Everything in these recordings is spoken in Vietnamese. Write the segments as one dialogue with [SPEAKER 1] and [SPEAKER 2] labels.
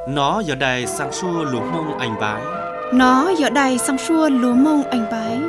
[SPEAKER 1] Nó giờ đài sang xua lúa mông anh bái.
[SPEAKER 2] Nó giờ đài sang xua lúa mông anh bái.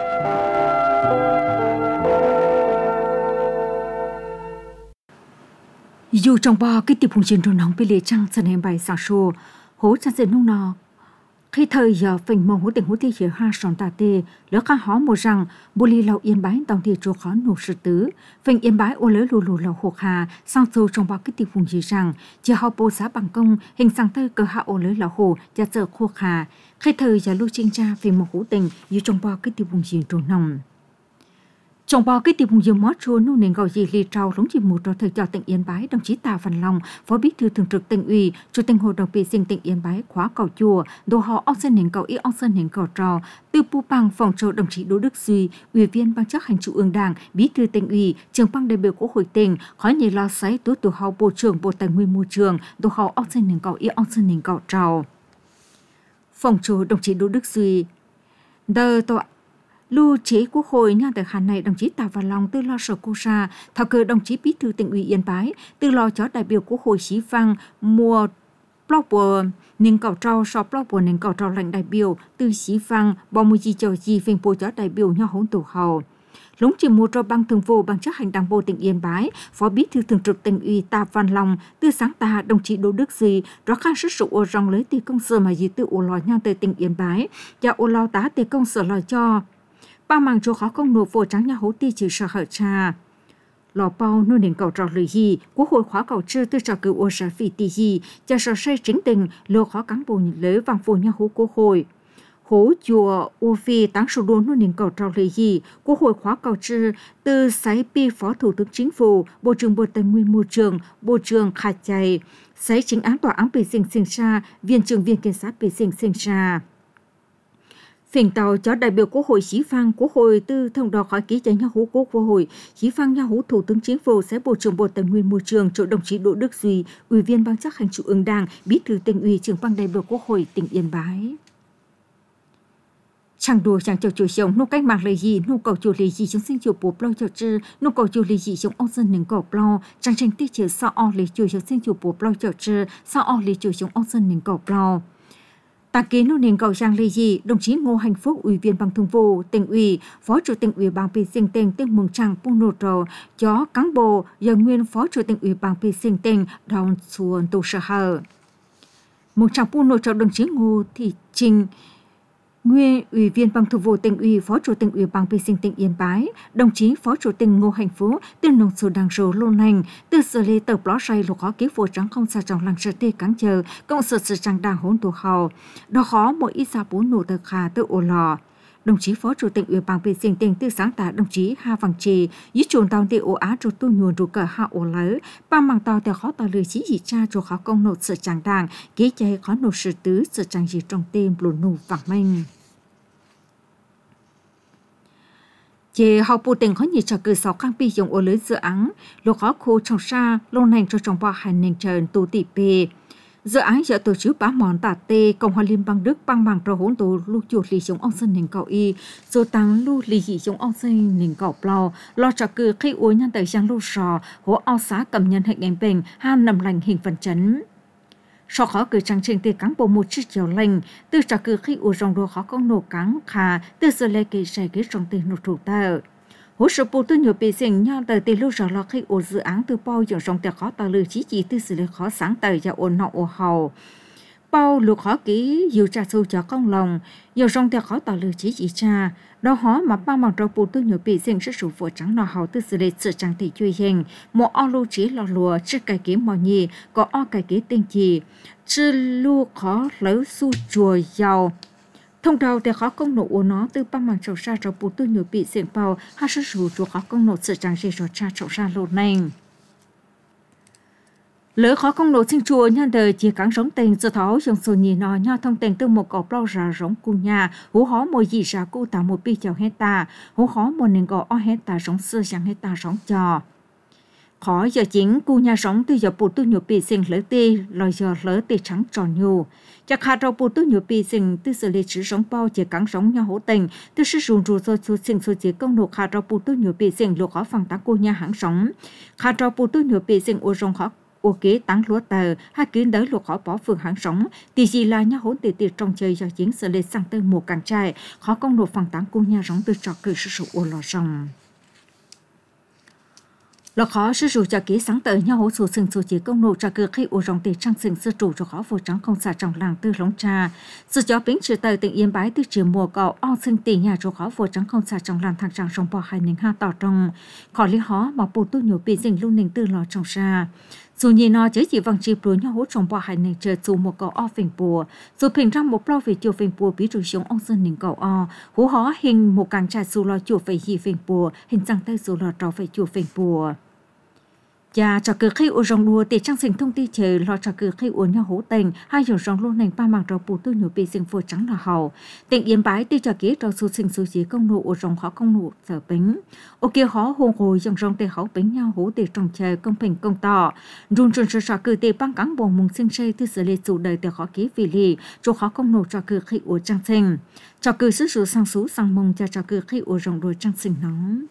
[SPEAKER 3] Dù trong bao cái tiệp hùng chiến đồ nóng bị lệ trăng sân em bài sang xua hố chân dệt nung nọ. Khi thời giờ phình mong hữu tình hữu thi chế ha sòn tà tê lỡ khá hó mùa rằng bù lì lầu yên bái tòng thì chỗ khó nụ sự tứ phình yên bái ô lỡ lù lù lầu hộp hà sang sâu trong bao cái tiệp hùng gì rằng chỉ họ bố xã bằng công hình sang tơi cơ hạ ô lỡ lầu hồ cha sợ khô hà khi thời giờ lưu trinh tra phình mong hữu tình như trong bao cái tiệp hùng gì đồ nồng. Trong bao cái tiệp hùng dương mót chua nô nền gọi gì lì trao lúng chỉ một trò thời cho tỉnh Yên Bái đồng chí Tào Văn Long phó bí thư thường trực tỉnh ủy chủ tịch hội đồng bị sinh tỉnh Yên Bái khóa cầu chùa đồ họ ong sơn nền cầu y ong sơn nền cầu trò tư pu bằng phòng trò đồng chí Đỗ Đức Duy ủy viên ban chấp hành trung ương đảng bí thư tỉnh ủy trưởng ban đại biểu quốc hội tỉnh khói nhì lo sấy tú tổ họ bộ trưởng bộ tài nguyên môi trường đồ họ ong sơn nền cầu y ong sơn nền cầu trò phòng trò đồng chí Đỗ Đức Duy đờ tọa lưu chế quốc hội nhà tại Hà Nội đồng chí Tào Văn Long tư lo sở cô sa thảo cử đồng chí bí thư tỉnh ủy Yên Bái tư lo cho đại biểu quốc hội Xí Phăng mua blogger nên cầu trao so blogger nên cầu trao lãnh đại biểu từ Xí Phăng bao mùi gì cho gì phình bộ cho đại biểu nhà hỗn tổ hầu lúng chỉ một cho ban thường vụ ban chấp hành đảng bộ tỉnh Yên Bái phó bí thư thường trực tỉnh ủy Tào Văn Long tư sáng ta đồng chí Đỗ Đức Duy rõ khăn sức sự ô rong lấy tiền công sở mà gì từ ô lò nhà tới tỉnh Yên Bái và ô lò tá tiền công sở lò cho ba màng chỗ khó công nộp vô trắng nhà hố ti trừ sở hở trà lò bao nuôi nền cầu trò lười gì quốc hội khóa cầu chưa tư trò cử ô sở phỉ tì gì cho sở xây chính tình lô khó cán bộ lấy vàng phù nhà hố quốc hội hố chùa u phi táng sổ đô nuôi nền cầu trò lười gì quốc hội khóa cầu chưa từ sấy pi phó thủ tướng chính phủ bộ trưởng bộ tài nguyên môi trường bộ trưởng khả chạy sấy chính án tòa án bị sinh ra viên trưởng viên kiểm sát bị sinh ra phình tàu cho đại biểu quốc hội Xí Phăng quốc hội tư thông đo khỏi ký chạy nhà hú quốc hội Xí Phăng nhà hú thủ tướng chính phủ sẽ bộ trưởng bộ tài nguyên môi trường chỗ đồng chí Đỗ Đức Duy ủy viên ban chấp hành trung ương đảng bí thư tỉnh ủy trưởng ban đại biểu quốc hội tỉnh Yên Bái chẳng đùa chẳng chầu chủ sống nô cách mạng lời gì nô cầu chủ lời gì chúng sinh chủ bố plo cho chư nô cầu chủ lời gì chúng ông dân nền cầu plo chẳng tranh tiết chế sao o lời chủ chúng sinh chủ bố plo cho chư sao o lời chủ chúng ông dân nền cầu plo tại kế nô nền cầu giang lê gì đồng chí Ngô Hạnh Phúc ủy viên ban thường vụ tỉnh ủy phó chủ tịch ủy ban bị sinh tỉnh tương mừng trang pung nô trò cho cán bộ giờ nguyên phó chủ tịch ủy ban bị sinh tỉnh đòn xuân tu sở hở mừng trang pung nô trò đồng chí Ngô Thị Trinh nguyên ủy viên ban thường vụ tỉnh ủy phó chủ tịch ủy ban bị sinh tỉnh Yên Bái đồng chí phó chủ tịch Ngô Hạnh Phúc tuyên nông số đảng số lô nành từ sở lê tờ blog say lục khó ký vụ trắng không xa trong làng sở tê cán chờ cộng sở sự trang đảng hỗn tổ hầu đó khó mỗi ít xa bốn nổ tờ khả từ ổ lò đồng chí phó chủ tịch ủy ban bị sinh tỉnh từ sáng tạ đồng chí Hà Văn Trì dưới chuồng tàu địa ổ á rồi tu nhuần rồi cờ hạ ổ lỡ ba màng tàu theo khó tàu lười chỉ gì cha rồi khó công nộp sở trang đảng ký chạy khó nộp sự tứ sở trang gì trong tim lùn nụ vàng mênh chế học bộ tỉnh có nhiều trò cử sáu khang pi dùng ô lưới dự án lô khó khô trong xa lâu nành cho trong bao hành nền trần tu tỷ pê dự án do tổ chức bá mòn tả tê cộng hòa liên bang Đức băng bằng trò hỗn tổ lưu chuột lì giống ông sơn nền cầu y rồi tăng lưu lì dị giống ông sơn nền cầu plau lo trò cử khi uống nhân tới giang lưu sò hỗ ao xá cầm nhân hình em bình ham nằm lành hình phần chấn sau khó cử trang trình từ cán bộ một chiếc chiều lành từ trả cử khi u rong đồ khó công nổ cán khà từ giờ lấy kỳ sai cái trong tiền nổ thủ tờ hỗ trợ bộ tư nhiều bị sinh nhau từ từ lúc rõ lo khi u dự án từ bao giờ trong tiền khó tờ lừa chỉ từ xử lý khó sáng tờ và ổn nọ ổ hầu bao lục khó ký nhiều trả sâu cho công lòng nhiều trong tiền khó tờ lừa chỉ cha đó họ mà bao mặt bộ tư nhiều bị sinh sẽ sủ vụ trắng nọ hầu từ xử lý sự trang thị chuyên hình một o lưu chỉ lò lùa trước cái kiếm mò nhì có o cái kế tinh chỉ chứ lưu khó lấy su chùa giàu thông đầu để khó công nộ của nó từ ba mảng trầu xa cho bộ tư nhiều bị sinh bao hai sự sủ chùa khó công nộ sự trang gì rồi cha trầu xa lột này lỡ khó công nộ sinh chùa nhân đời chỉ cắn sống tình giờ tháo dùng số nhì nọ nhau thông tình từ một cỏ bao ra giống cu nhà hú hó mùi gì ra cu tạo một pi chào hecta hú hó một nền cỏ o hecta giống xưa sang hecta giống trò khó giờ chính cu nhà sống từ giờ bộ tư nhiều bị sinh lỡ tê lời giờ lỡ tê trắng tròn nhiều chắc hạt rau bộ tư nhiều bị sinh từ xử lý chữ sống bao chỉ cắn sống nhau hỗ tình từ sự rùn rùn rồi số sinh số chỉ công nộp hạt rau bộ tư nhiều bị sinh lục khó phẳng tá cu nhà hãng sống hạt rau bộ tư nhiều bị sinh ô rong khó ô kế tăng lúa tờ hai kiến đỡ luộc khó bỏ phường hàng sống tỷ gì là nhà hỗn tiệt tiệt trong chơi cho chiến sự lên sang tới mùa càng trai khó công nộp phẳng táng cung nhà giống từ trò cử sự sự ô lò rồng lò khó sử dụng cho kỹ sáng tới nhau hỗ số sừng số chỉ công nộp cho cử khi ô rồng tiệt trang sừng sư chủ cho khó vô trắng không xả trong làng tư lóng trà sự cho bính trừ tờ tỉnh yên bái từ chiều mùa cọ o sinh tỷ nhà cho khó vô trắng không xả trong làng thang trang trong bò hai ninh ha tỏ trong khỏi lý hó mà bù tu nhiều bị dình luôn ninh tư lò trong xa dù nhìn nó chỉ văng chi bùa nhau hỗ trong bò hai ninh chờ dù một cọ o phình bùa dù phình ra một bao về chiều phình bùa bí rủi xuống ông sơn ninh cọ o hú hó hình một càng trà dù lò chùa về hi phình bùa hình răng tay dù lò trò về chùa phình bùa và cho cứ khi ô rong đua thì trang sinh thông tin chờ lo cho cứ khi ô nhau hố tình hai dòng rong luôn nành ba mảng rau bù tư nhiều bị sinh phù trắng là hậu tỉnh yên bái ti cho kỹ rau su sinh su chỉ công nụ ô rong khó công nụ sở bính ô kia khó hôn hồi dòng rong tê hậu bính nhau hố để trồng chờ công bình công tỏ run run cho cứ tê băng cắn bồn mùng sinh xây tư xử lý chủ đời để khó ký vì lì cho khó công nụ cho cứ khi ô trang sinh cho cứ sức sử sang sú sang mông cho cứ khi ô rong đuôi trang sinh nóng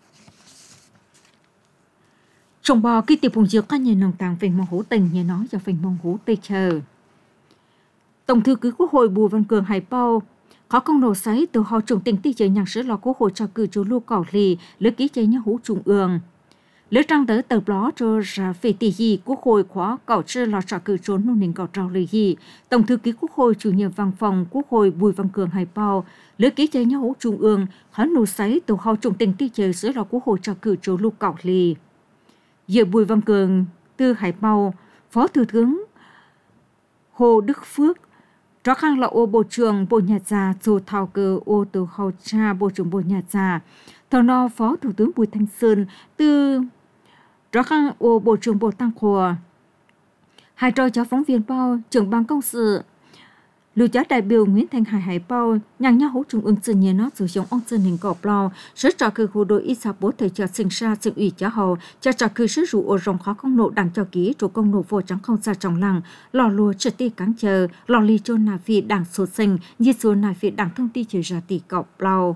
[SPEAKER 3] trong bò cái tiệp hùng dược các nhà nông tàng phình mong hố tình nhà nói cho phình mong hố tây chờ tổng thư ký quốc hội Bùi Văn Cường hải bao khó công nổ sấy từ họ trùng tình ti chơi nhạc sử lò quốc hội cho cử chú lưu cỏ lì lưới ký chơi nhà hú trung ương lưới trang tới tờ đó cho ra về tỷ gì quốc hội khóa cỏ chơi lò cho cử trốn nông ninh cỏ trào lì gì tổng thư ký quốc hội chủ nhiệm văn phòng quốc hội Bùi Văn Cường hải bao lưới ký chơi nhà hú trung ương khó nổ sấy từ họ trùng tình ti chơi sử lò quốc hội cho cử chú lưu cỏ lì giữa Bùi Văn Cường, Tư Hải Bao, Phó Thủ tướng Hồ Đức Phước, rõ khang là ô Bộ trưởng Bộ Nhà già, dù thảo cờ ô từ hậu cha Bộ trưởng Bộ Nhà già, thảo no Phó Thủ tướng Bùi Thanh Sơn, Tư rõ khang ô Bộ trưởng Bộ Tăng Khổ, hai trò cho phóng viên bao, trưởng ban công sự, lưu giá đại biểu Nguyễn Thanh Hải bao nhàng nhau hỗ trung ương sự nhiên nó sử dụng ông dân hình cọp lo rất cho cứ khu đội ít sa bố thời cho sinh ra sự ủy cho hậu cho cứ sử dụng ô rồng khó công nộ đằng cho ký chủ công nộ vô trắng không xa trong lăng lò lùa trực ti cắn chờ lò ly chôn nà phi đảng số sinh như số nà phi đảng thông tin trừ ra tỷ cọp lo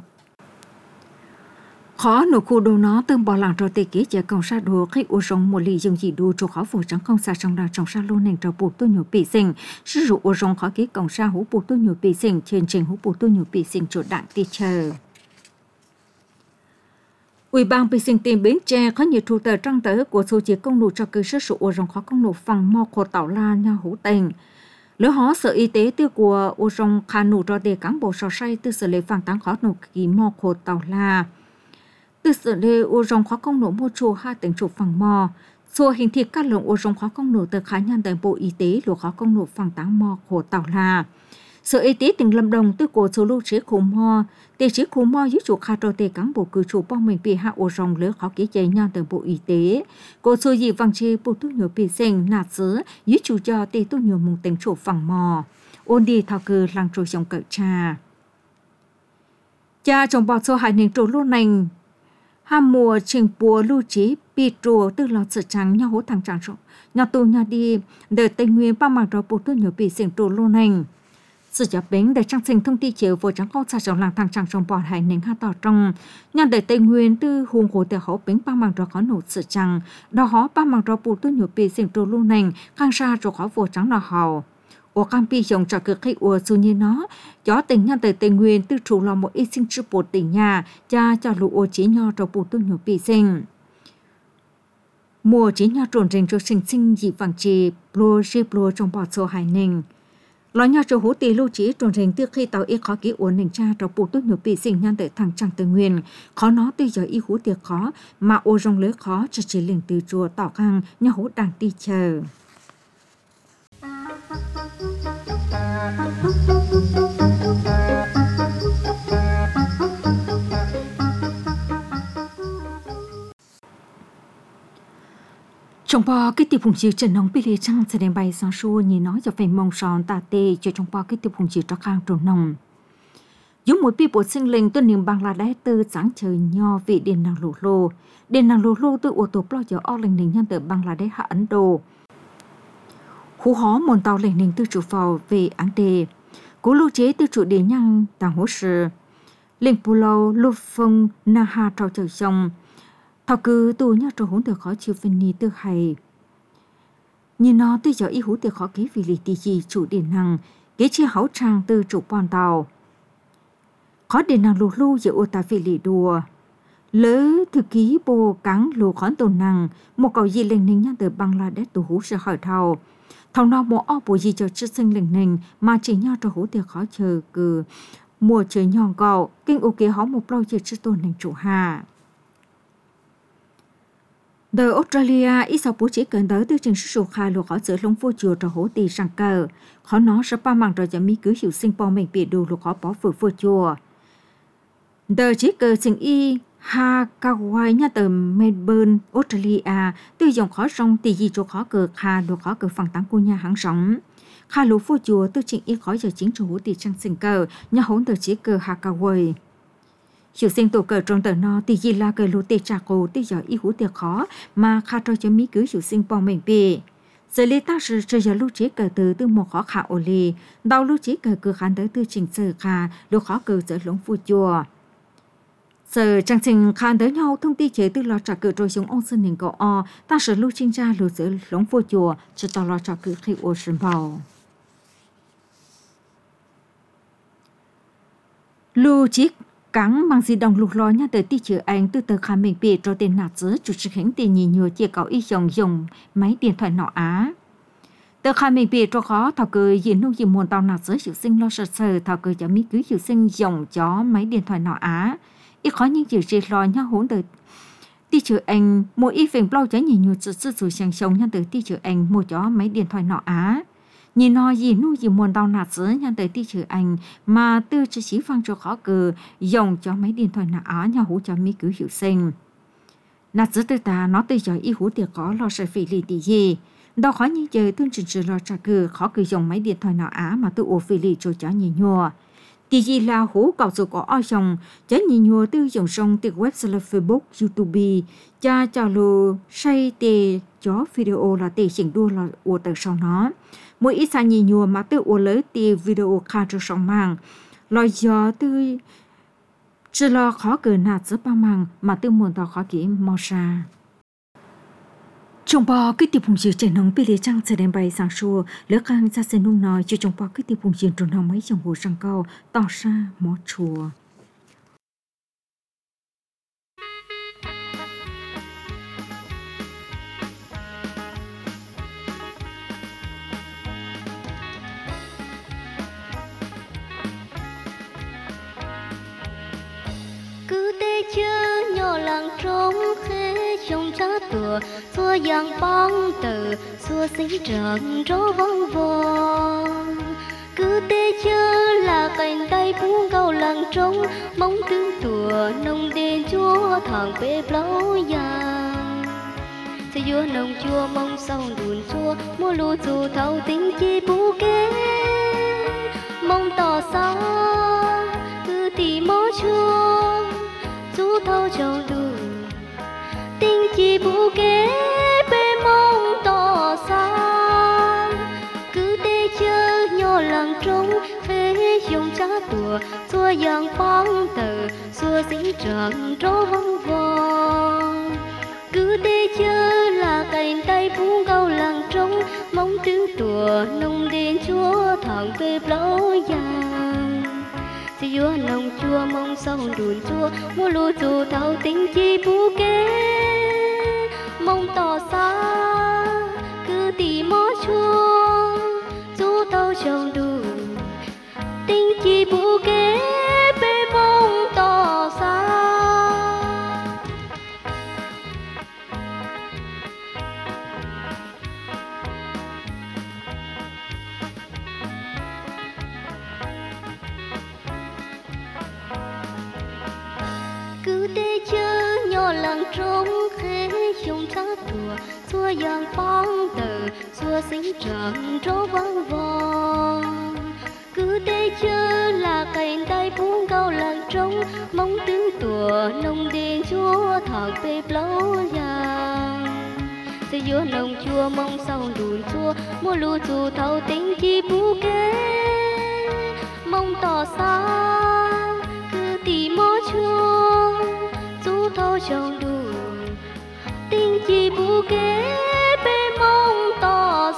[SPEAKER 3] khó nổ khu đồ nó tương bỏ làng cho tê ký chế công sa đồ khi ô rồng một lì dùng gì đồ cho khó vô trắng không xa trong đà trong sa lô nền cho bộ tôi nhiều bị sinh sử dụng ô rồng khó ký công sa hú bộ tôi nhiều bị sinh trên trình hú bộ tôi nhiều bị sinh chỗ đạn ti chờ Ủy ban bị sinh tìm Bến Tre có nhiều thủ tờ trăng tới của số chế công nụ cho cứ sử dụng ô rồng khó công nụ phẳng mò khổ tạo la nha hú tình lỡ họ sở y tế tiêu của ô rồng khả nụ cho để cán bộ sò say từ xử lý phản táng khó nụ kỳ mò khổ tạo la từ sự đề ô rong khó công nổ mô chô hai tỉnh chủ phẳng mò xua hình thị các lượng ô rong khó công nổ từ khá nhân tại bộ y tế lỗ khó công nổ phẳng táng mò khổ tàu là sở y tế tỉnh Lâm Đồng từ cổ số lưu chế khổ mò tế chế khổ mò dưới chủ khá trò tê cán bộ cử chủ bong mình bị hạ ô rong lỡ khó ký chế nhân tại bộ y tế cổ số gì vang chê bộ tu nhiều bị sinh nạt sứ dưới chủ cho tê tu nhiều mùng tỉnh chủ phẳng mò ôn đi thao cư làng trôi trong cậu cha trong bọt số hải nền trổ luôn nành ham mùa trình bùa lưu trí bị trùa từ lọt sự trắng nhau hố thằng trắng rộng nhà tù nhà đi để Tây Nguyên ba mảng đó bộ tôi nhiều bị sinh trùa luôn hành sự chấp bính để trang sinh thông tin chiều vô trắng con xa trong làng thằng trắng trong bọt hải nền ha tỏ trong nhà để Tây Nguyên từ hùng hồ để hố bính ba mảng đó có nổ sự trắng đó hó ba mảng đó bộ tôi nhiều bị sinh trùa luôn hành khang xa rồi khó vô trắng là hào ô cam pi dùng cho cực khi ua su như nó cho tỉnh nhân từ Tây Nguyên từ chủ là một ít sinh chụp bột tỉnh nhà cha cho lũ ô chỉ nho cho bột tôi nhiều bị sinh mùa chỉ nho trộn rình cho sinh dị vàng trì plo trong bọt số hải ninh lo nho cho hố tì lưu chỉ trộn rình từ khi tàu ít khó ký uốn nền cha cho bột tôi nhiều bị sinh nhân từ thằng trăng Tây Nguyên khó nó từ giờ y hú tiệc khó mà ô rong lưới khó cho chỉ liền từ chùa tỏ khang nho hố đang ti chờ trong bò cái tiệp hùng chiều trần nông bị lê trăng sẽ đem bay sang xua nhìn nói cho phải mong sòn ta tê cho trong bò cái tiệp hùng chiều cho khang trồn nông dùng mỗi pi bộ sinh linh tôi niềm Bangladesh từ sáng trời nho vị điện năng lô từ ô tô plo cho o linh ninh nhân từ Bangladesh hạ Ấn Độ hú hó môn tàu lệnh ninh từ chủ phò về án đề cú lưu chế từ chủ địa nhang tàng hỗ sự linh pulau lưu phong na ha trao trời sông thọ cứ tu nhá trò hỗn từ khó chịu phân ni từ hay Nhìn nó tới giờ ý hữu tiệc khó kế vì lý tì gì chủ điện năng, kế chia hảo trang từ chủ bọn tàu. Khó điện năng lù lưu giữa ô ta vì lý đùa. Lỡ thư ký bồ cắn lù khón tồn năng, một cầu gì lên ninh nhăn từ Bangladesh tù hú sẽ hỏi thầu. Thằng nó bộ ổ bộ gì cho chức sinh lên ninh mà chỉ nhau cho hữu tiệc khó chờ cử. Mùa trời nhòn cậu, kinh ô kế hó một lâu chờ chức tồn ninh chủ hạ. Đời Australia, ít sau bố trí cơn tới từ trình sử dụng khai lục khó giữa lông vô chùa cho hỗ tì sang cờ. Khó nó sẽ ba mạng rồi cho mỹ cứ hiểu sinh bò mình bị đủ lục khó bỏ vừa vô chùa. Đời chỉ cờ sinh y Hakawai nhà từ Melbourne, Australia, từ dòng khó rong tì gì cho khó cờ kha lục khó cờ phẳng tăng của nhà hàng sống. Kha lục vô chùa từ trình y khó giờ chính chủ hỗ tì sang sinh cờ, nhà hỗn đời chỉ cờ Hakawai. Hiểu sinh tổ cờ trong tờ nó thì gì là cờ lô tê trà cổ tí giờ ý hữu tiệc khó mà khá cho cho mỹ cứ hiểu sinh bỏ mình bì. Giờ lý ta sử cho giờ lưu chế cờ từ một khó khả ổ lì, đau lưu chế cờ cờ khán tới từ trình sở khả, lưu khó cờ giữa lũng phu chùa. Giờ trang trình khán tới nhau thông tin chế từ lo trả cờ rồi xuống ông sân hình cậu o, ta sử lưu trình ra lưu giữa lũng phu chùa, cho tao lo trả cờ khi ô sân bào. Lưu chế cắn mang gì đồng lục lo nha tới tí chữ anh từ tờ khả mình bị cho tên nạt giữa chủ trực hình tiền nhìn nhiều chia có ý dùng máy điện thoại nọ á. Tờ khả mình bị cho khó thảo cờ diện nông gì muốn tao nạt giữa hiệu sinh lo sợ sờ thảo cờ cho mỹ cứ hiệu sinh dùng cho máy điện thoại nọ á. Ít khó những chữ gì lo nha hỗn tới tí chữ anh mỗi ý phình bao cho nhìn nhiều sự sự sang sống nha tới tí chữ anh mua cho máy điện thoại nọ á. Nhìn nó gì nu gì muốn đau nạt giữa nhà tới tí chữ anh mà từ chỉ xí phăng cho khó cờ dùng cho mấy điện thoại nạ á nhà hú cho mỹ cứ hiệu sinh. Nạt giữa từ ta nó từ giờ ý hú tiệc có lo sợ phỉ lì tí gì. Đó khó như giờ tương trình sự lo trả cờ khó cờ dùng mấy điện thoại nạ á mà từ ổ phỉ lì cho chó nhìn nhùa. Tí gì là hú cầu dù có ai dùng chó nhìn nhùa từ dùng sông từ website Facebook, YouTube cho lù say tê chó video là tê chỉnh đua là ổ tờ sau nó. Mỗi ít xa nhìn nhùa mà tự ổ lấy tì video khá cho sóng mạng. Lòi gió tư chỉ lo khó cờ nạt giữa ba mạng mà tự muốn tỏ khó kỹ mò xa. Trong bò cái tiệp hùng dư trẻ nóng bị lý trăng sẽ đem bay sáng xua lỡ khang ra xe nung nói cho trong bò cái tiệp hùng dư trồn hồng mấy dòng hồ răng cao tỏ xa mó chùa.
[SPEAKER 4] Chứ nhỏ làng trống khế trong cha tùa xua giang băng từ xua sinh trận rô vong vong cứ tê chơ là cành tay phú cầu làng trống mong tương tùa nông đền chúa thằng bê blau giang sẽ vua nông chua mong sau đùn chua mua lù dù thâu tính chi bú kế mong tỏ xa cứ tì mó chua chú thâu châu đủ tinh chi bú kế bê mong tỏ xa cứ tê chơ nhỏ làng trống khế dùng cha tùa xua giang phang tờ xua sinh trận rô vong vong cứ tê chơ là cành tay phú cầu làng trống mong tương tùa nông đền chúa thằng bê blau giang si vua nông chua mong sau đùn chua mua lúa dù thâu tính chi bú kế mong tỏ xa cứ tì mó chua dù thâu trồng đủ tính chi bú kế bê mong tỏ xa. Cứ tê chơ nhỏ làng trống khế dùng cha tùa xua giang phang tờ xua sinh trận rô vang vong cứ tê chơ là cành tay phú cầu làng trống mong tương tùa nông đền chúa thằng bê blau giang sẽ vua nông chua mong sau đùn chua mua lù dù thâu tính chi bú kế mong tỏ xa cứ tì mó chua chú thâu trồng đủ tinh chi bú kế bê mong tỏ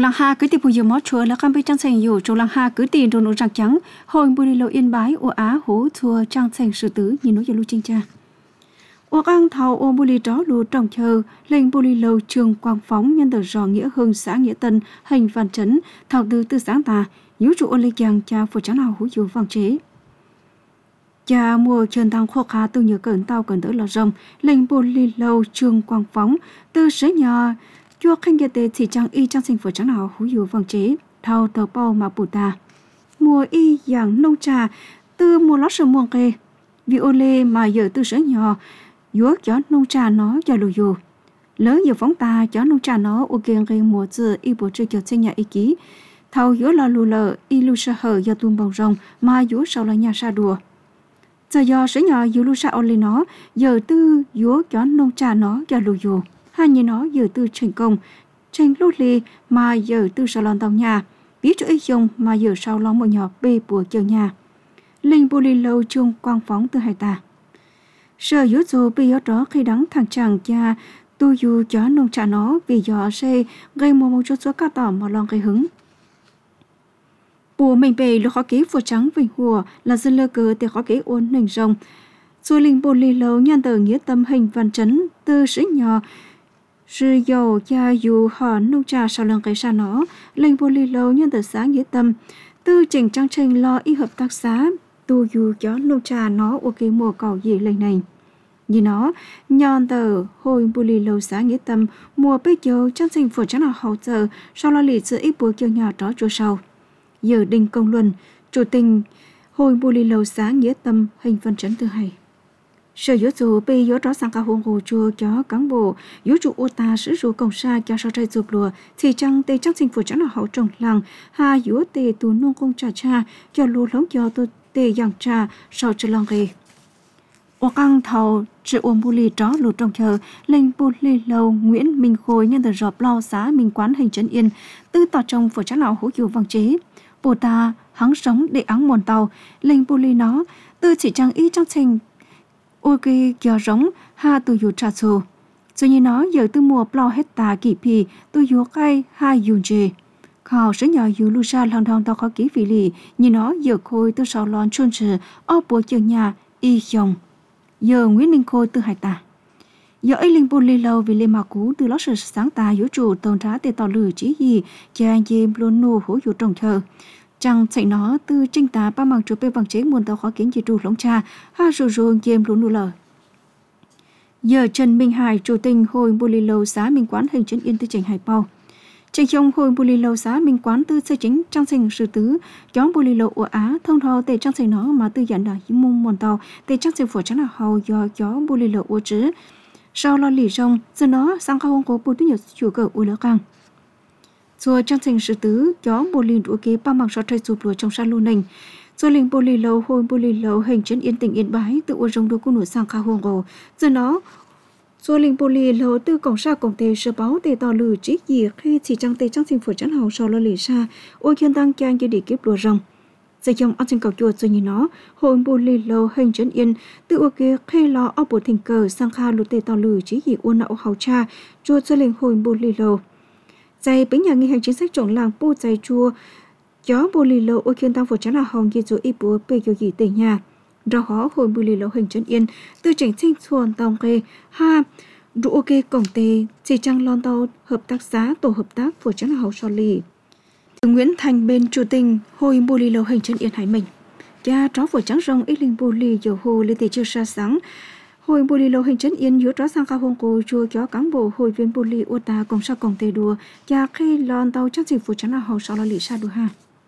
[SPEAKER 2] lăng ha cứ tìm bùi giờ mót chùa là cam bị trang thànhอยู่chỗ lăng ha cứ tìm đồ nụ trắng trắng hồi bùi lô yên bái ô á hố chùa trang thành sự tử nhìn nói giờ lưu chinh cha ô căng thầu ô bùi đó lù trồng chờ lên bùi lô trường quang phóng nhân tờ rò nghĩa hưng xã nghĩa tân hành văn trấn thảo từ sáng tà yếu trụ ô lê giang cha phụ trắng nào hữu dụ vang chế cha mùa trần tăng khô khá từ nhớ cẩn tao cần tới lò rồng lên bùi lô trường quang phóng từ sới nhà chua khanh gia tê thì trang y trang sinh phụ trắng nào hữu dụ vang chế thao tờ bao mà bù ta mùa y dạng nông trà từ mùa lót sờ muông kê vì ô lê mà giờ từ sới nhỏ dúa cho nông trà nó cho lù dù lớn giờ phóng ta cho nông trà nó ok gây mùa giờ y bộ chơi cho xây nhà y ký thầu dúa là lù lờ y lù sa hở do tuôn bồng rồng mà dúa sau là nhà sa đùa giờ do sới nhỏ dúa lù sa ô lê nó giờ tư dúa cho nông trà nó cho lù dù hai như nó giờ tư thành công tranh lút lì mà giờ tư sau lon tàu nhà biết chỗ y dùng mà giờ sau lon một nhỏ bê bùa chờ nhà linh bù lì lâu chung quang phóng từ hai ta sợ yếu dù bị yếu đó khi đắng thằng chàng cha tu dù cho nông trà nó vì gió xe gây một chút số cá tỏ mà lòng gây hứng bùa mình về lúc khó ký phù trắng vinh hùa là dân lơ cờ để khó ký ôn nền rồng rồi linh bù lì lâu nhân tờ nghĩa tâm hình văn chấn từ sĩ nhỏ sư dầu cha dù họ nông trà sau lần gây ra nó linh bù lì lâu nhân tờ xã nghĩa tâm từ chỉnh trang trình lo y hợp tác xã tu dù cho nông trà nó ok mùa cầu gì lần này như nó nhon tờ hồi bù lì lâu xã nghĩa tâm mùa bây giờ trang trình phổ trắng nào hậu giờ sau là lì sự ít bùa kêu nhà đó chùa sau giờ đinh công luân chủ tình hồi bù lì lâu xã nghĩa tâm hình văn trấn từ hay sở yếu dù bây giờ đó sang cả hôn hồ chùa cho cán bộ yếu trụ ô ta sử dụng công sa cho sau trái chụp lùa thì trang tây trang trình phổ trắng nào hậu trồng làng ha yếu tề tu nông công trà cha cho lúa lóng cho tôi tề giang trà sau cho lòng ghê ô căng thầu sự ôm bù lì đó lụt trong chờ lên bù lì lâu Nguyễn Minh Khôi nhân tờ rọp lao xã Minh Quán hình trấn yên tư tỏ trong phổ trắng nào hữu dụ vang chế bồ ta hắng sống để áng mòn tàu lên bù lì nó tư chỉ trang ý trang trình ok giờ giống ha tu yu trà xô cho như nó giờ từ mùa plau hết tà kỳ pì tu yu cây ha yun jê khảo sẽ nhỏ yu lu sa lang thang tao khó ký vị lì như nó giờ khôi từ sau lon chôn chừ ở bộ chờ nhà y dòng giờ Nguyễn Minh Khôi từ hải tà giờ ấy linh bồn lì lâu vì lê mà cú từ lót sự sáng tà yếu chủ tồn trá để tỏ lử chỉ gì cha dêm luôn nô hổ yu trồng chờ chẳng chạy nó từ trinh tá ba mang chụp bê bằng chế muôn tàu khó kiến chỉ trù lông cha ha rồi rồi dêm luôn nô lờ giờ Trần Minh Hải chủ tình hồi bù lì lâu xã Minh Quán hình trấn yên tư trình hải bao trình trong hồi bù lì lâu xã Minh Quán tư xây chính trang sinh sự tứ chó bù lì lâu của Á thông thao tề trang sinh nó mà tư dẫn đã mông muôn tàu tề trang sinh phổ trắng là hầu do chó bù lì lâu của chứ sau lo lì rong giờ nó sang khâu không có bù tư nhật chủ cờ u lỡ căng rồi trang trình sự tứ chó bù lì đũa kế ba mang so trai chụp lùa trong sa lu nành rồi linh bù lì lâu hồi bù lì lâu hình trấn yên tỉnh yên bái tự u rong đua của nửa sang khâu không giờ nó rồi linh bù lì lâu từ cổng sa cổng tề sơ báo tề tỏ lử chỉ gì khi chỉ trang tề trang trình phổ trấn hầu sau lo lì sa ô kiên tăng trang cho đi kiếp lùa rong giờ trong ăn sinh cầu chuột rồi như nó hồi bù lì lâu hình trấn yên tự u kế khi lo ở bộ thành cờ sang kha lụt tề tỏ lử chỉ gì u nậu hầu cha chuột cho linh hồi bù lì lâu dày bính nhà nghi hành chính sách trồng làng pu dày chua chó bù lì lâu ô kiên tăng phổ trấn là hồng ghi dụ y búa bê dụ gì tề nhà rau hó hồi bù lì lâu hình trấn yên từ chỉnh sinh xuân tòng kê ha đủ ok cổng tề chỉ trang lon tàu hợp tác xã tổ hợp tác phổ trấn là hậu so lì Nguyễn Thành bên chủ tình hồi bù lì lâu hình trấn yên hải mình cha chó phổ trắng rong ít linh bù lì dầu hồ lên tề chưa sa sáng hồi bù lì lâu hình trấn yên giữa chó sang cao hông cô chua chó cán bộ hồi viên bù lì ô ta cùng sa cổng tề đùa cha khi lon tàu chắc gì phổ trấn là hậu so lì sa đùa ha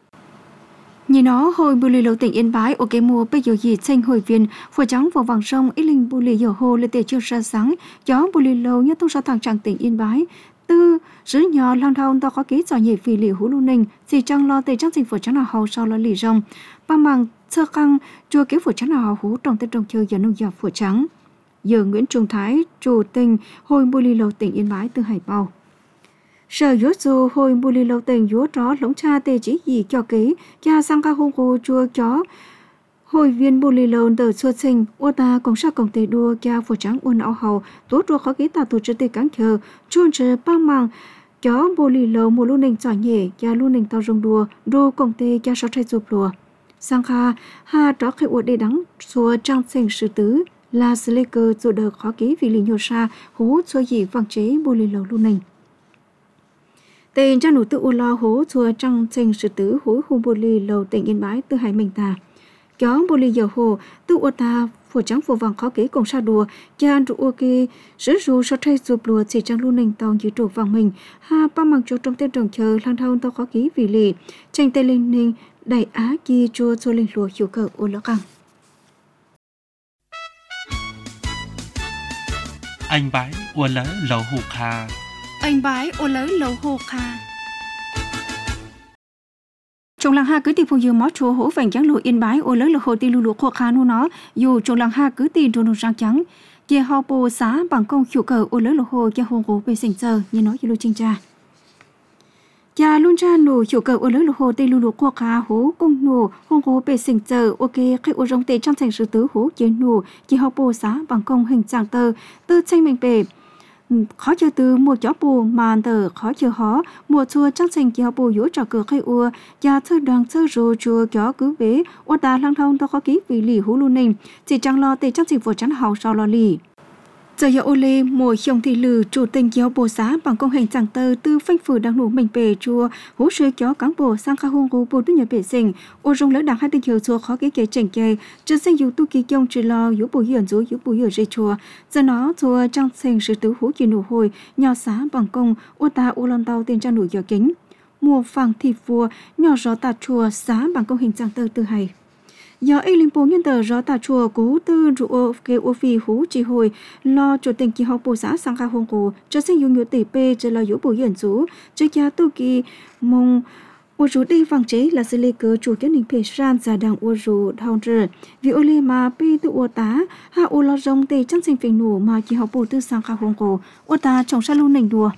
[SPEAKER 2] nhìn nó hồi bù lì lâu tỉnh Yên Bái ở cái mùa bây giờ gì xanh hồi viên phổ trắng vào vàng sông ít linh bù lì dầu hồ lên tề chưa sa sáng chó bù lì lâu nhất thông sa thằng tràng tỉnh Yên Bái tư sứ nhỏ lang thang tao có ký trò nhị phì lì hú lu ninh chỉ trang lo tề trang trình phổ trắng là hậu sau là lì rong ba màng sơ căng chua kế phổ trắng là hú trong tết trong chơi giờ nông nghiệp phổ trắng giờ Nguyễn Trung Thái chủ tình hồi bù lì lâu tỉnh Yên Bái từ hải bao sở yếu dù hồi bù lì lâu tỉnh yếu đó lũng cha tề chỉ gì cho kế cha sang ca hông cô chua chó hồi viên bù lì lâu tờ xuân sinh ô ta công sa công tề đua cha phổ trắng uốn áo hầu tố đua khó ký ta tổ chức tề cán chờ chôn chờ ba màng chó bồ lì lầu mùa luôn nền giỏi nhẹ cha luôn nền tàu rồng đùa đô công tê cha sáu trai chụp lùa sang kha ha đó khai uất để đắng xua trang sinh sự tứ là sê lê cơ dù đờ khó ký vì lì nhô sa hố xua gì vang chế bồ lì lầu luôn nền tên cha nụ tự u lo hố xua trang sinh sự tứ hối hùng bồ lì lầu tỉnh Yên Bái từ hải mình ta chó bồ lì dầu hồ tự u ta phổ trắng phổ vàng khó ký cùng sa đùa cha trụ u kê sử dụng sáu trai chụp lùa chỉ trang luôn nền tàu dưới trụ vàng mình ha ba mang chỗ trong tên trồng chờ lang thao tàu khó ký vì lì tranh tây lên nền đại á kia chua chua lên lùa hiệu cờ ô lỡ căng
[SPEAKER 1] anh bái ua lỡ lầu hụt hà
[SPEAKER 2] anh bái ô lỡ lầu hụt hà trong làng ha cứ tìm phụ mó chùa hổ vành trắng lụa Yên Bái ô lỡ lầu hồ ti lù lụa khô khá nu nó dù trong làng ha cứ tìm đồ rang trắng kia họ bồ xá bằng công hiệu cờ ô lỡ lầu hồ kia hùng gỗ về sình giờ như nói như lưu trinh cha cha luôn cha nổ hiệu cờ ô lỡ lầu hồ tây lù lụa khô khá hổ công nổ hùng gỗ về sình giờ ok khi ô rong tây trong thành sự tứ hổ chế nổ kia họ bồ xá bằng công hình trạng tờ tư tranh mình bể khó chơi từ một chó bù màn tờ khó chơi khó một chua chắc thành kia bù yếu trò cửa khai ua và thơ đoàn thơ rô chùa chó cứ vế ô ta lang thông tao khó ký vì lì hú luôn nình chỉ chẳng lo tê chắc gì vừa chắn hào sau lo lì giờ giờ ô lê mùa hiông thị lử chủ tình kéo bồ xá bằng công hình chẳng tờ tư phanh phử đang nổ mình bể chùa hú sơi kéo cán bồ sang kha hung gù bồ tu nhà bể sình ô rong lỡ đằng hai tình hiểu chùa khó ký kể chỉnh kề chân sinh yếu tu kỳ kiông chỉ lo yếu bồ hiển rú yếu bồ hiển dây chùa giờ nó chùa trang sinh sự tứ hú chỉ nổ hồi nhỏ xá bằng công ô ta ô lon tàu tiền trang nổi giờ kính mùa phẳng thịt vua nhỏ gió tạt chùa xá bằng công hình chẳng tờ tư hay do ấy linh bố nhân tờ rõ tà chùa cố tư rượu kê ô phi hú chỉ hồi lo chủ tình kỳ học bổ xã sang kha hông cổ cho sinh dùng nhiều tỷ p cho lo yếu bổ hiển chú cho cha tu kỳ mong ô rú đi vang chế là xử lý cơ chủ cái ninh phê san giả đằng ô rú thao trừ vì ô lê mà p tự ô tá ha ô lo rong tê chân sinh phình nổ mà kỳ học bổ tư sang kha hông cổ ô ta trồng sa lâu nành đùa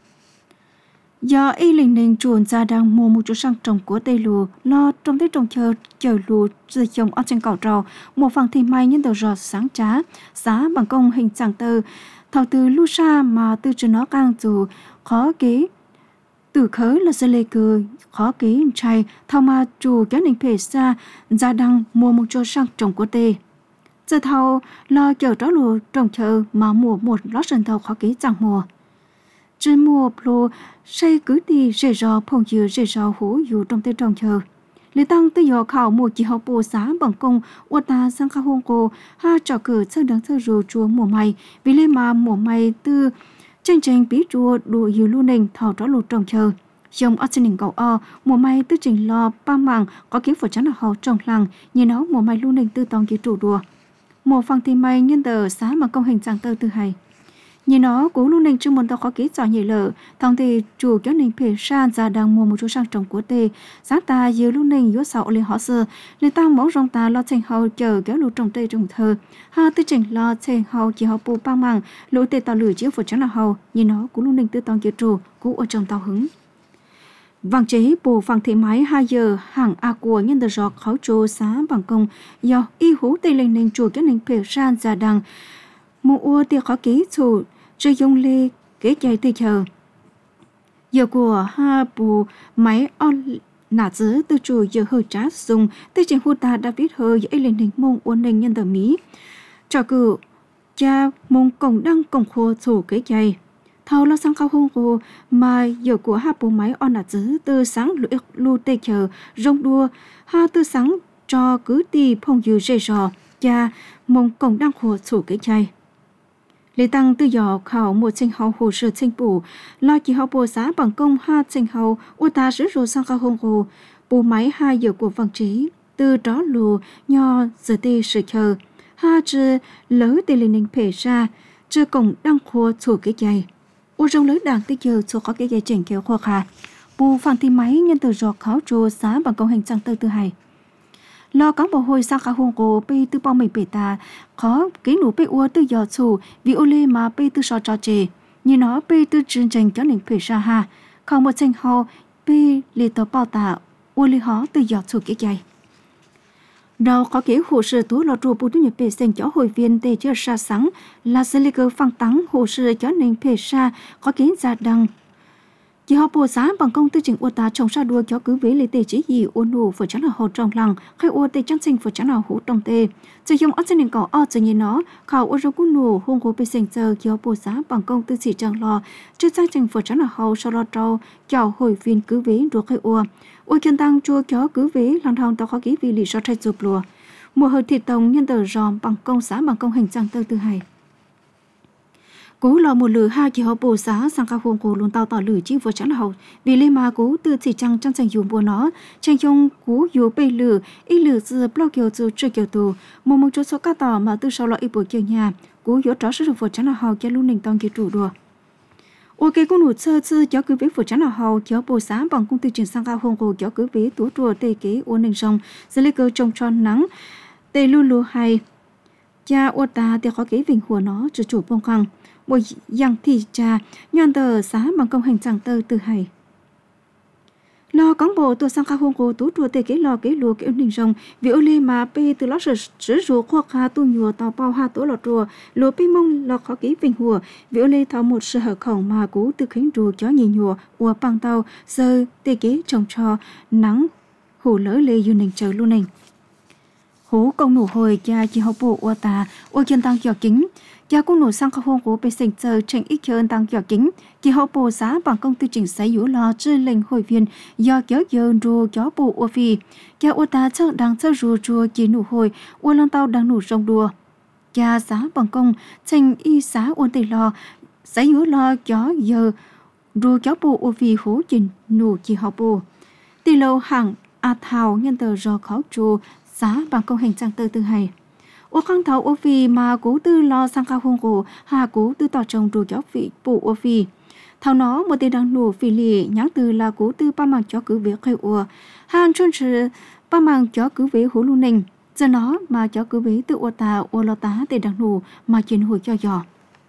[SPEAKER 2] do y linh ninh chuồn ra đang mua một chỗ sang trồng của tây lùa lo trong tết trồng chờ lùa rồi trồng ở trên cầu trầu một phần thì may nhân tờ giọt sáng trá giá bằng công hình chẳng tờ thầu từ lu sa mà từ cho nó càng dù khó kế từ khởi là sẽ lê cờ khó kế trai thầu mà chủ cái ninh phê xa ra đang mua một chỗ sang trồng của tây giờ thầu lo chờ đó lùa trồng chờ mà mùa một lót sân thầu khó kế chẳng mùa trên mùa plo xây cứ đi rễ rò phong dừa rễ rò hú dù trong tây trồng chờ lý tăng tới giờ khảo một chỉ học bổ xá bằng công ô ta sang kha hông cô ha trò cử sơ đắng sơ rồ chùa mùa mày vì lê mà mùa mày tư tranh tranh bí chùa đồ nhiều lưu nền thảo đó lụt trồng chờ dòng ở trên đỉnh cầu mùa mày tư trình lo ba mảng có kiếm phở chắn ở hậu trồng làng như nó mùa mày lưu nền tư tòng chỉ chủ đùa mùa phăng thì mày nhân tờ xá mà công hình chẳng tơ tư hay như nó cũng luôn nên trong một tàu khó kỹ giỏi nhảy lợ thằng thì chủ cho nên phê san ra đang mua một chỗ sang trồng của tê sáng ta nhiều luôn nên yếu sạo lên họ sơ nên ta mẫu rong ta lo chèn hậu chờ kéo lũ trồng tê trồng thơ ha tư chỉnh lo chèn hậu chỉ hậu bù băng măng lũ tê tàu lửa chiếu phật trắng là hậu như nó cũng luôn nên tư tòng chữ chủ cũng ở trong tàu hứng vàng chế bù vàng thị máy 2 giờ hàng a của nhân tờ giọt khấu trô xá bằng công do y hú tê lên nên chủ cái nên phê san ra đang mua ô tiêu khó kỹ chủ rồi dùng lê kế chạy từ chờ giờ của ha bù máy on nã giữ từ chủ giờ hơi trả dùng từ trên khu ta đã viết hơi ấy lên hình mông uốn nền nhân tờ mí trò cử cha mông cổng đăng cổng khô chủ kế chạy thâu lo sang khao hông cô mà giờ của ha bù máy on nã giữ từ sáng lưu tê chờ rong đua ha từ sáng cho cứ đi phong dư rê rò cha mông cổng đăng khô chủ kế chạy Lê Tăng từ nhỏ khảo một trình hậu hồ sơ trình bù, lo chỉ học bổ xã bằng công 2 trình hậu, ô ta sử dụng sang khảo hông hồ, bù máy 2 giờ của văn trí, từ đó lù, nho, giờ tê sự chờ, 2 chữ lỡ tê lên ninh phê ra, chữ cổng đăng khô chủ cái dây. Ô rong lỡ đảng tê chờ chủ có cái dây trình kéo khô khá, bù phản thì máy nhân từ giọt khảo trô xã bằng công hành trang tư hay. Lo cán bộ hồi sang khá hông cô bê tư bao mình bể ta khó ký nụ bê ua tư dò chủ vì ô lê mà bê tư so cho chê như nó bê tư chương trình cho nền phê ra ha không một trình hò bê lê tờ bao tà ô lê hó tư dò chủ cái dây đầu có ký hồ sơ tú lò trù bù tư nhập bê xanh cho hồi viên tê chưa xa sáng là sẽ lê cơ phăng tắng hồ sơ cho nền phê ra có ký ra đăng Kỳ họp bộ xã bằng công tư trình ua ta trồng sa đua kéo cứ với lệ tề chỉ gì ua nụ phở chán là hồ trong lăng khai ua tề chăn sinh phở chán là hú trong tề sử dụng ớt sinh cỏ ớt cho như nó khảo ua rau cú nụ hung hồ bê sinh giờ kỳ họp bộ xã bằng công tư chỉ chẳng lo trước sang trình phở chán là hồ sau lo trâu kéo hồi viên cứ với đua khai ua chân tăng chua kéo cứ với lòng thòng tao khó ký vì lý do thay chụp lùa mùa hơi thịt tông nhân tờ ròm bằng công xã bằng công hành trang tơ tư hay cú lò một lửa hai kỳ họp bộ xã sang cao hùng cổ luôn tao tỏ lửa chi vừa chán hậu vì lê mà cú từ chỉ trăng trong thành dùng bùa nó tranh chung cú dù bê lửa ít lửa từ blog kiểu từ chơi kiểu tù một chỗ số cá tỏ mà từ sau lo ít bộ kiểu nhà cú yếu đó sự vừa chán hậu cho luôn nền tông kiểu trụ đùa ok con nụ sơ sơ cho cứ với vừa chán hậu kéo bộ xã bằng công ty chuyển sang cao hùng cổ kéo cứ với túa đùa tê kế uốn nền sông dưới lấy cơ trồng tròn nắng tê lu lu hay cha ô ta tê khó kế vinh hùa nó chủ bông căng một yang thì cha nhon tờ xã bằng công hành chẳng tờ từ hay lo cán bộ tôi sang khao hông cô tú chùa tê kế lo kế lùa kế ninh rồng vì ô lê mà pe từ lót sử dụng khoa kha tu nhùa tàu bao ha tố lọ chùa lùa pe mông lo khó kế vinh hùa vì ô lê tháo một sự hở khẩu mà cú từ khánh rùa chó nhì nhùa ua bằng tàu sơ tê kế trồng trò nắng hủ lỡ lê yu ninh chờ luôn ninh hú công nụ hồi cha chỉ học bộ ua ta ua chân tăng giỏ kính cha cũng nổ sang khâu hông của bê sinh giờ tranh ít hơn tăng giỏ kính kỳ hậu bộ giá bằng công tư chỉnh xây dũ lo trên lệnh hội viên do kéo dơn rùa gió bộ ua phi cha ua ta chợ đang chợ rùa rùa chỉ nụ hồi ua lăng tàu đang nụ rong đùa cha giá bằng công tranh y giá ua tây lo xây dũ lo gió giờ rùa gió bộ ua phi hú chỉnh nụ kỳ hậu bộ tì lâu hàng a thảo nhân tờ rò khó chùa giá bằng công hành trang tơ tư hay ô khang thảo ô phi mà cố tư lo sang cao hông cổ hà cố tư tỏ trồng rùa chó vị phụ ô phi thảo nó một tên đang nổ phi lì nhắn từ là cố tư ba màng chó cứ vế khai ua hàn chôn sự ba màng chó cứ vế hú lu ninh giờ nó mà chó cứ vế tự ô ta ô lo tá tên đang nổ mà chuyển hồi cho giò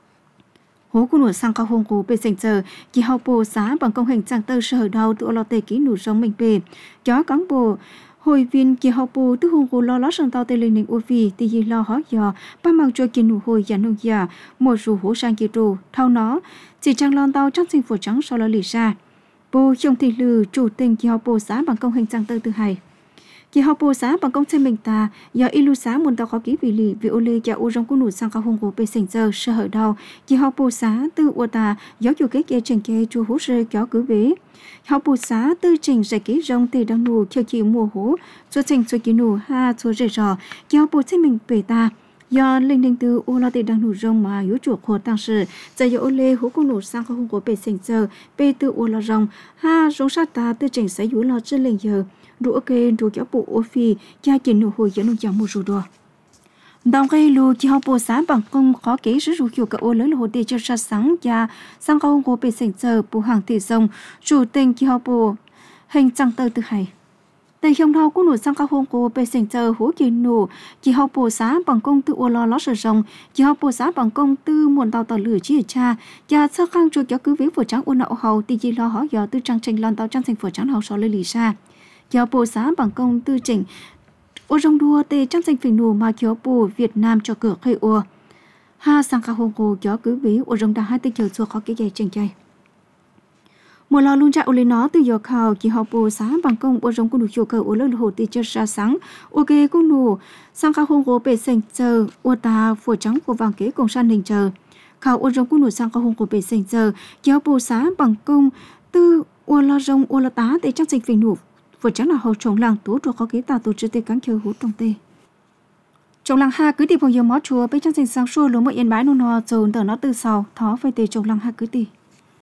[SPEAKER 2] hố của nổ sang cao hông cổ bê sành giờ kỳ hậu bộ xã bằng công hành trang tơ sở đầu tự ô lo tê ký nổ sống mình bê chó cán bộ hội viên kỳ họp bộ tư hùng cổ lo lót sang tàu tây lên ninh ô phi tì gì lo hót giờ ba mang cho kiến nụ hồi giả nông giả một rủ hố sang kỳ trù thao nó chỉ trang lon tàu trong sinh phổ trắng sau đó lì ra bộ chồng thị lử chủ tình kỳ họp bộ xã bằng công hành trang tơ tư hay kỳ họp bộ xã bằng công trên mình ta do ilu xã muốn tàu khó ký vì lì vì ô lê cho ô trong cô nụ sang cao hùng cổ bê sành giờ sơ hở đầu kỳ họp bộ xã tư ô ta giáo chủ kế kia trình kê chu hố rơi kéo cứ vế học bộ xã tư trình giải ký rong tề đang nụ theo kỳ mùa hố cho trình cho kỳ nụ ha cho rơi rò kỳ học bộ trên mình bể ta do linh đình từ ô la tề đang nụ rong mà yếu chuộc hồ tăng sự giờ ô lê hố cô nụ sang không có bể sành giờ bể từ ô la rong ha rong sát ta tư trình sẽ yếu lo trên lệnh giờ đủ ok đủ kéo bộ ô phi cha kỳ nụ hồi dẫn nụ chẳng một rùa đùa đồng gây lù kỳ họp bộ xã bằng công khó kế sử dụng hiệu cả ô lớn là hồ tê cho ra sáng và sang cao của bề sảnh giờ bộ hàng tỷ sông chủ tình kỳ họp bộ hình trang tơ từ hay tại trong thao của nụ sang cao hông của bề sảnh giờ hố kỳ nụ kỳ họp bộ xã bằng công từ ô lo lót sở rồng kỳ họp bộ xã bằng công từ muộn tàu tàu lửa chỉ ở cha và sơ khang chuột kéo cứ với phổ trắng ô nậu hầu tì gì lo hỏi giờ từ trang trình lon tàu trang thành phổ trắng hầu sau lấy lì xa kỳ họp bộ xã bằng công tư chỉnh ô rong đua tê trong danh phình nụ mà kéo bù Việt Nam cho cửa khai ua ha sang cao hông cô kéo cứ ví ô rong đã hai tên chờ xua khó cái dây trên chay một lò luôn chạy ô lên nó từ giờ khảo kỳ họp bù xã bằng công ô rong cũng đủ chiều cờ ô lớn hồ tê cho ra sáng ok cũng đủ sang cao hông cô bể sành chờ ô ta phổ trắng của vàng kế cùng san đình chờ khảo ô rong cũng đủ sang cao hông cô bể sành chờ kéo bù xã bằng công từ ô lo rong ô lo tá tê trong danh phình nụ vừa chắc là hậu trồng làng tú cho có kế tạo tổ chức tê cán chơi hút trong tê trồng làng ha cứ đi vào giờ mó chùa bây trong sinh sang xua lúa một yên bãi nô nò rồi tờ nó từ sau thó phải tê trồng làng ha cứ đi